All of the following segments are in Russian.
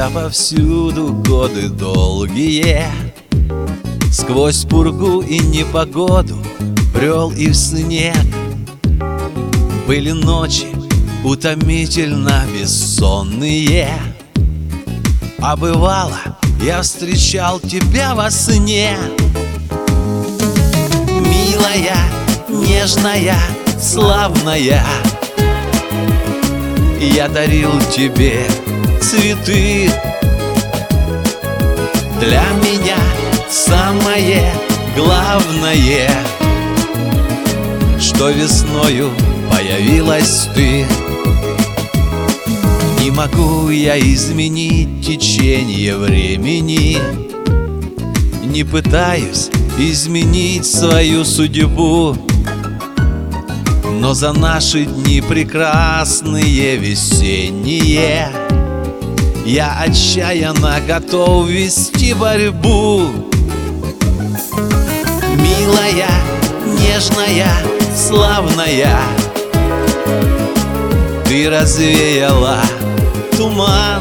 тебя повсюду годы долгие. Сквозь пургу и непогоду брел и в снег. Были ночи утомительно бессонные, а бывало, я встречал тебя во сне. Милая, нежная, славная, я дарил тебе цветы. Для меня самое главное, что весною появилась ты. Не могу я изменить течение времени, не пытаюсь изменить свою судьбу, но за наши дни прекрасные весенние я отчаянно готов вести борьбу. Милая, нежная, славная, ты развеяла туман.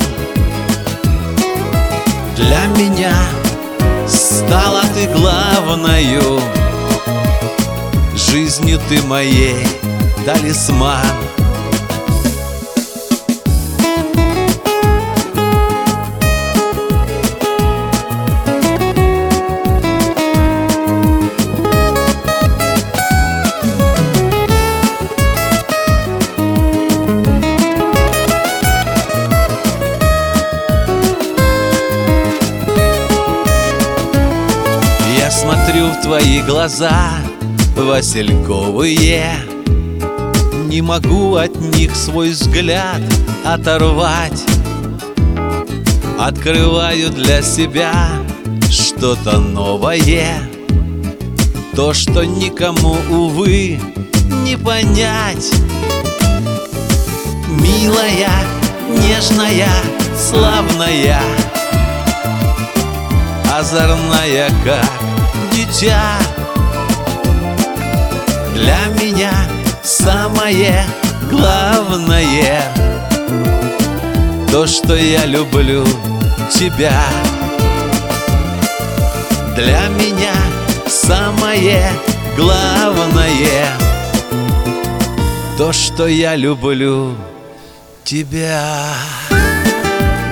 Для меня стала ты главною, жизнью ты моей талисман. Я смотрю в твои глаза васильковые, не могу от них свой взгляд оторвать. Открываю для себя что-то новое, то, что никому, увы, не понять. Милая, нежная, славная, озорная, как дитя. Для меня самое главное, то, что я люблю тебя. Для меня самое главное, то, что я люблю тебя.